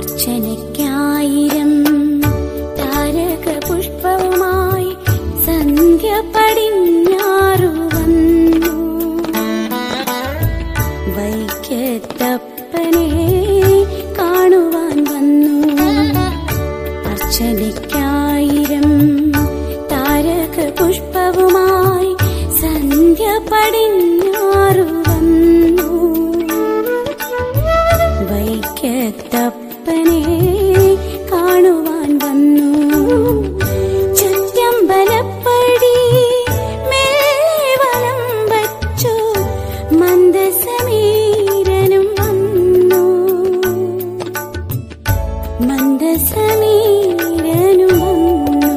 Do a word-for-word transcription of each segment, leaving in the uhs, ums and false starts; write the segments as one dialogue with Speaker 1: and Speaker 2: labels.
Speaker 1: അർച്ചനയ്ക്കായിരം താരക പുഷ്പവുമായി സന്ധ്യ പടിഞ്ഞാറു വന്നു. വൈക്കത്തപ്പനെ കാണുവാൻ വന്നു. അർച്ചനയ്ക്കായിരം താരക പുഷ്പവുമായി സന്ധ്യ പടിഞ്ഞാറു വന്നു. വൈക്കത്തപ്പനെ കാണുവാൻ വന്നു. ചുറ്റമ്പലപ്പടി മെല്ലെ വലം വച്ചു മന്ദസമീരനും വന്നു. മന്ദസമീരനും വന്നു.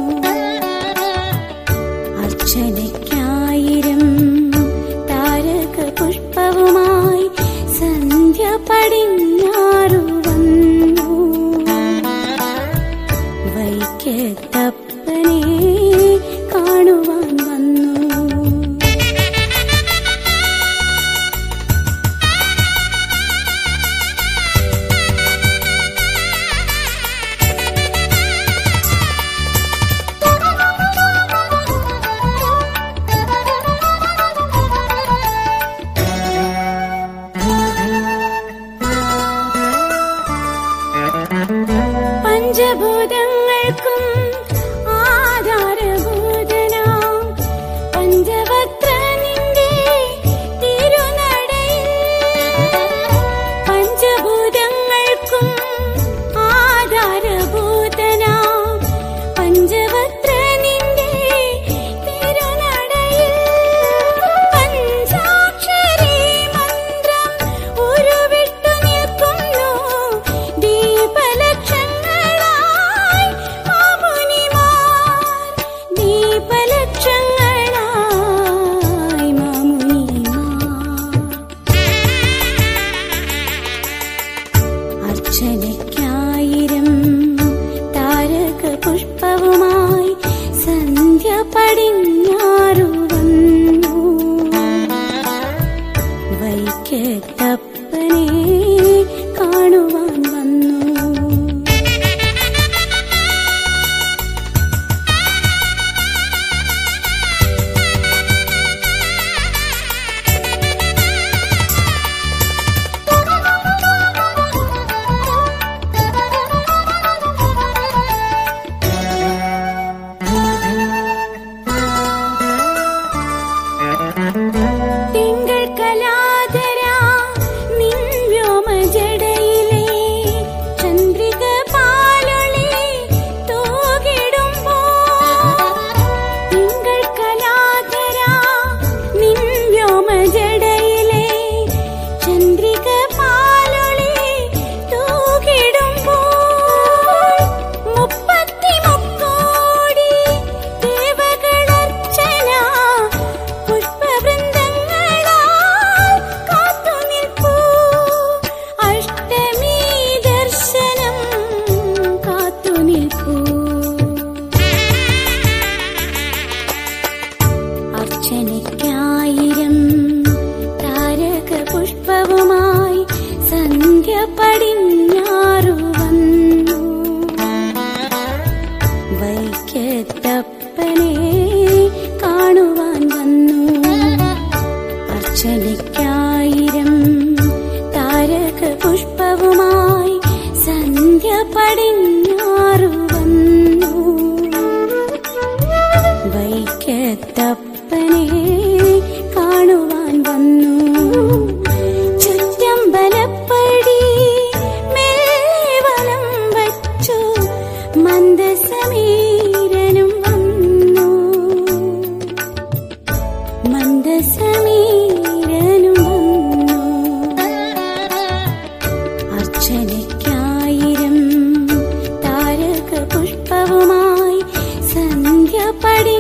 Speaker 1: അർച്ചനയ്ക്കായിരം താരക പുഷ്പവുമായി സന്ധ്യ പടിഞ്ഞാറു വന്നു. വൈക്കത്തപ്പനെ കാണുവാൻ വന്നു. പഞ്ചഭൂതങ്ങൾക്കും ആധാരഭൂതനാം പഞ്ചവക്ര നിന്റെ തിരുനടയിൽ. പഞ്ചഭൂതങ്ങൾക്കും ആധാരഭൂതനാം പഞ്ചവക്ര നിന്റെ തിരുനടയിൽ. പഞ്ചാക്ഷരി മന്ത്രം ഉരുവിട്ടു നിൽക്കുന്നു ദീപലക്ഷ ദീപലക്ഷങ്ങളായി മാമുനിമാർ. അർച്ചനയ്ക്കായിരം താരക പുഷ്പവുമായി സന്ധ്യ പടിഞ്ഞാറു വന്നു. വൈക്കത്തപ്പനെ കാണുവാൻ വന്നു. തിങ്കൾ കലാധര നിൻ വ്യോമജടയിലെ ചന്ദ്രിക പാലൊളി തൂകിടുമ്പോൾ. തിങ്കൾ കലാധര നിൻ വ്യോമജടയിലെ ചന്ദ്രിക പാലൊളി തൂകിടുമ്പോൾ. മുപ്പത്തി മുക്കോടി ദേവകളർച്ചന പുഷ്പവൃന്ദങ്ങളാൽ കാത്തുനിൽപ്പൂ. അഷ്ടമി ദർശനം കാത്തുനിൽപ്പൂ. അർച്ചനയ്ക്കായിരം താരക പുഷ്പവുമായി സന്ധ്യ പടിഞ്ഞാറു വന്നു. വൈക്കത്തപ്പനെ കാണുവാൻ വന്നു. അർച്ചനയ്ക്കായിരം താരക പുഷ്പവുമായി സന്ധ്യ പടിഞ്ഞാറു വന്നു. വൈക്കത്തപ്പനെ കാണുവാൻ വന്നു. ചുറ്റമ്പലപ്പടി മെല്ലെ വലം വച്ചു മന്ദസമീരനും വന്നു. മന്ദസമീരനും വന്നു. അർച്ചനയ്ക്കായിരം താരക പുഷ്പവുമായി സന്ധ്യ പടി